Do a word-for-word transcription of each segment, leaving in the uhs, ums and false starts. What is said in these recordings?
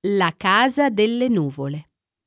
La casa delle nuvole.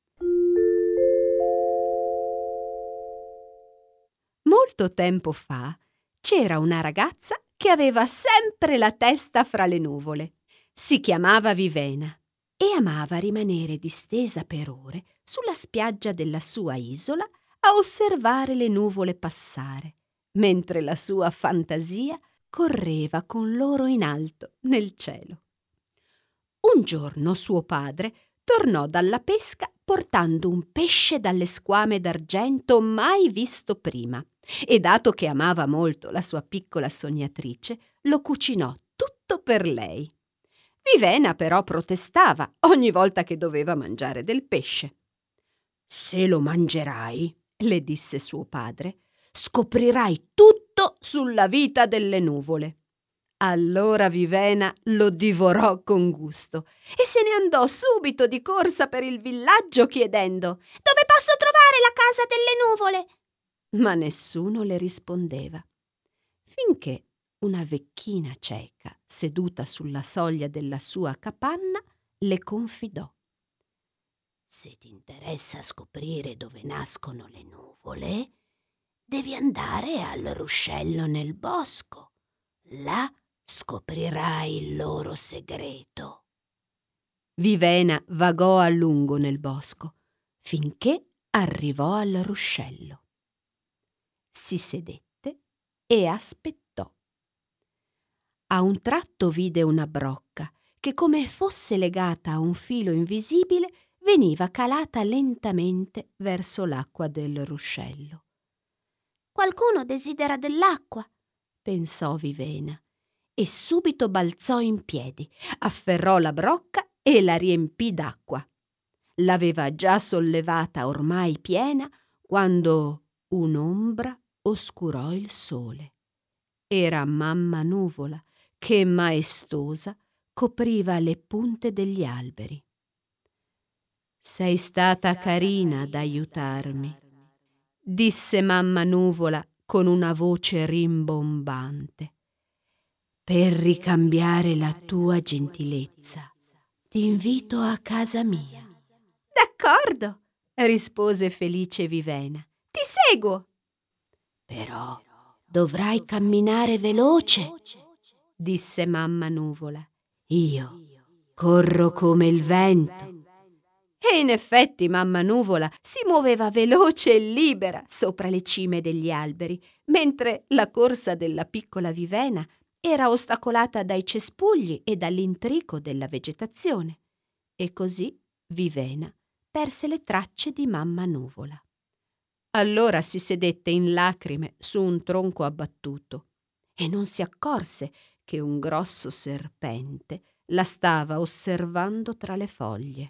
Molto tempo fa c'era una ragazza che aveva sempre la testa fra le nuvole. Si chiamava Vivena e amava rimanere distesa per ore sulla spiaggia della sua isola a osservare le nuvole passare, mentre la sua fantasia correva con loro in alto nel cielo. Un giorno suo padre tornò dalla pesca portando un pesce dalle squame d'argento mai visto prima e, dato che amava molto la sua piccola sognatrice, lo cucinò tutto per lei. Vivena però protestava ogni volta che doveva mangiare del pesce. «Se lo mangerai», le disse suo padre, «scoprirai tutto sulla vita delle nuvole». Allora Vivena lo divorò con gusto e se ne andò subito di corsa per il villaggio chiedendo: «Dove posso trovare la casa delle nuvole?» Ma nessuno le rispondeva, finché una vecchina cieca, seduta sulla soglia della sua capanna, le confidò: «Se ti interessa scoprire dove nascono le nuvole, devi andare al ruscello nel bosco. Là scoprirai il loro segreto». Vivena vagò a lungo nel bosco finché arrivò al ruscello. Si sedette e aspettò. A un tratto vide una brocca che, come fosse legata a un filo invisibile, veniva calata lentamente verso l'acqua del ruscello. «Qualcuno desidera dell'acqua», pensò Vivena, e subito balzò in piedi, afferrò la brocca e la riempì d'acqua. L'aveva già sollevata ormai piena quando un'ombra oscurò il sole. Era mamma nuvola che, maestosa, copriva le punte degli alberi. «Sei stata carina ad aiutarmi», disse mamma nuvola con una voce rimbombante. «Per ricambiare la tua gentilezza, ti invito a casa mia». «D'accordo», rispose felice Vivena. «Ti seguo». «Però dovrai camminare veloce», disse mamma nuvola. «Io corro come il vento». E in effetti mamma nuvola si muoveva veloce e libera sopra le cime degli alberi, mentre la corsa della piccola Vivena era ostacolata dai cespugli e dall'intrico della vegetazione. E così Vivena perse le tracce di mamma nuvola. Allora si sedette in lacrime su un tronco abbattuto e non si accorse che un grosso serpente la stava osservando tra le foglie.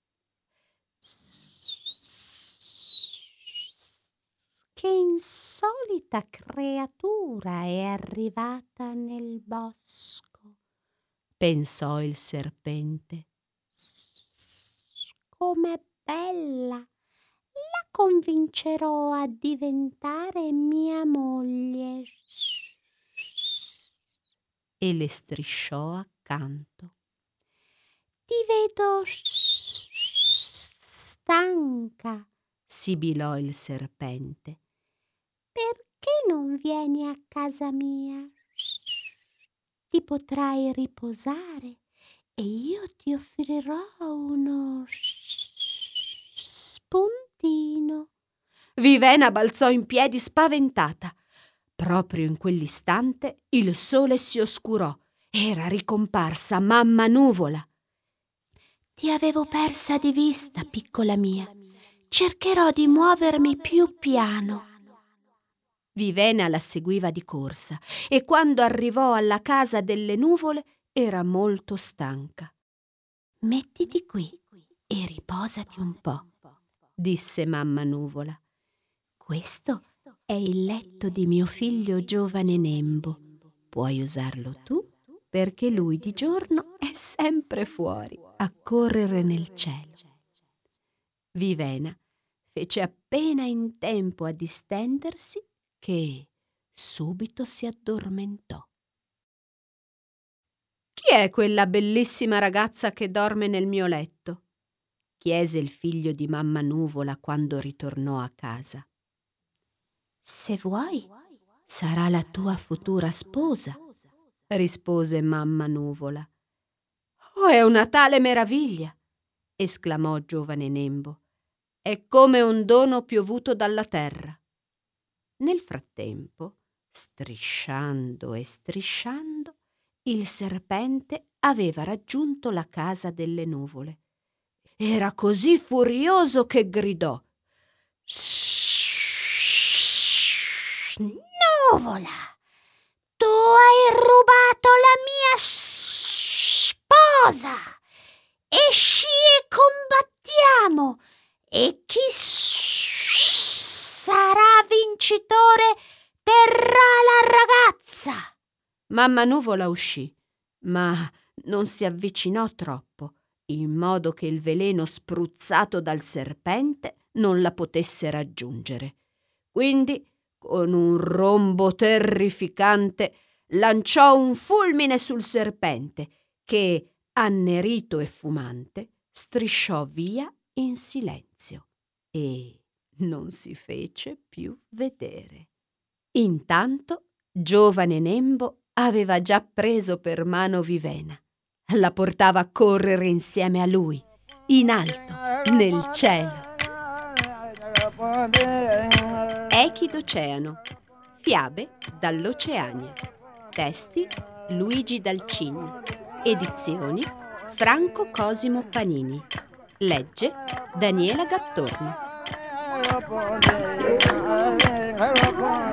«Che insolita creatura è arrivata nel bosco», pensò il serpente. «Com'è bella! La convincerò a diventare mia moglie». E le strisciò accanto. «Ti vedo stanca», sibilò il serpente. «Perché non vieni a casa mia? Ti potrai riposare e io ti offrirò uno spuntino». Vivena balzò in piedi spaventata. Proprio in quell'istante il sole si oscurò. Era ricomparsa mamma nuvola. «Ti avevo persa di vista, piccola mia. Cercherò di muovermi più piano». Vivena la seguiva di corsa e quando arrivò alla casa delle nuvole era molto stanca. «Mettiti qui e riposati un po'», disse mamma nuvola. «Questo è il letto di mio figlio giovane Nembo. Puoi usarlo tu perché lui di giorno è sempre fuori a correre nel cielo». Vivena fece appena in tempo a distendersi che subito si addormentò. Chi è quella bellissima ragazza che dorme nel mio letto? Chiese il figlio di mamma Nuvola quando ritornò a casa. Se vuoi, sarà la tua futura sposa, rispose mamma Nuvola. Oh, è una tale meraviglia! Esclamò giovane Nembo. È come un dono piovuto dalla terra. Nel frattempo, strisciando e strisciando, il serpente aveva raggiunto la casa delle nuvole. Era così furioso che gridò: Nuvola, tu hai rubato la mia sposa! Esci e combattiamo, e chi sarà vincitore terrà la ragazza. Mamma Nuvola uscì, ma non si avvicinò troppo, in modo che il veleno spruzzato dal serpente non la potesse raggiungere. Quindi, con un rombo terrificante, lanciò un fulmine sul serpente che, annerito e fumante, strisciò via in silenzio e non si fece più vedere. Intanto, giovane Nembo aveva già preso per mano Vivena. La portava a correre insieme a lui, in alto, nel cielo. Echi d'Oceano. Fiabe dall'Oceania. Testi Luigi Dalcin. Edizioni Franco Cosimo Panini. Legge Daniela Gattorno.